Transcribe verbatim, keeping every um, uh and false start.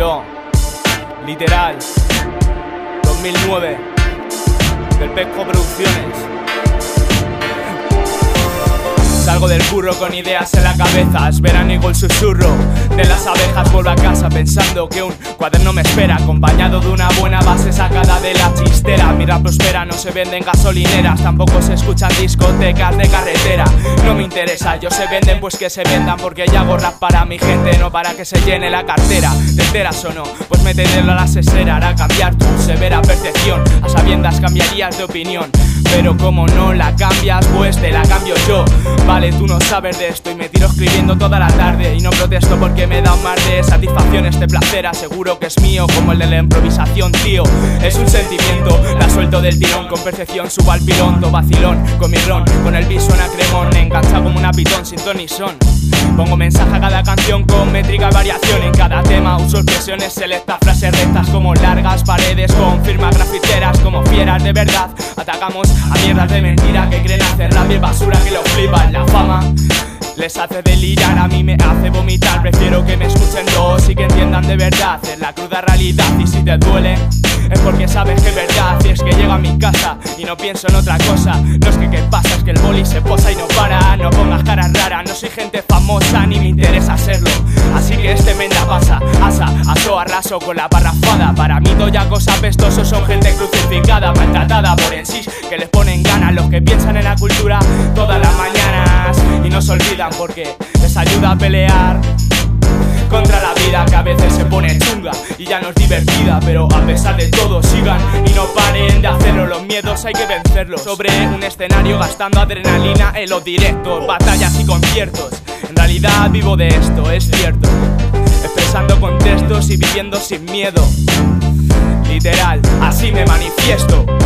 Yo, literal, dos mil nueve, del Pesco Producciones. Salgo del curro con ideas en la cabeza, es veraniego el susurro de las abejas. Vuelvo a casa pensando que un cuaderno me espera, acompañado de una buena base sacada de la chistera. Mi rap prospera, no se venden gasolineras, tampoco se escuchan discotecas de carretera. No me interesa, ellos se venden pues que se vendan, porque yo hago rap para mi gente, no para que se llene la cartera. ¿Te enteras o no? Pues métetelo a la sesera, hará cambiar tu severa percepción. A sabiendas cambiarías de opinión, pero como no la cambias, pues te la cambio yo. Vale, tú no sabes de esto y me tiro escribiendo toda la tarde. Y no protesto porque me da un mar de satisfacción este placer. Aseguro que es mío como el de la improvisación, tío. Es un sentimiento, la suelto del tirón. Con percepción subo al pilón, to vacilón. Con mi ron, con el beat suena cremón. Engancha como una pitón sin ton ni son. Pongo mensaje a cada canción con métrica y variación. En cada tema uso expresiones selectas, frases rectas como largas paredes con firmas grafiteras. Como fieras de verdad, atacamos a mierdas de mentira que creen hacer rap y basura que lo flipan. La fama les hace delirar, a mí me hace vomitar. Prefiero que me escuchen dos y que entiendan de verdad. Es la cruda realidad y si te duele es porque sabes que es verdad. Y es que llego a mi casa y no pienso en otra cosa. No es que qué pasa, es que el boli se posa y no para. No pongas caras raras, no soy gente famosa ni me interesa serlo. Así que este menda pasa, asa, aso, arraso con la parrafada. Para mí toyacos apestosos son gente crucificada, maltratada por en sí, que les ponen ganas. Los que piensan en la cultura todas las mañanas y no se olvidan porque les ayuda a pelear contra la vida, que a veces se pone chunga y ya no es divertida. Pero a pesar de todo sigan y no paren de hacerlo. Los miedos hay que vencerlos. Sobre un escenario gastando adrenalina en los directos, batallas y conciertos. En realidad vivo de esto, es cierto. Expresando contextos y viviendo sin miedo. Literal, así me manifiesto.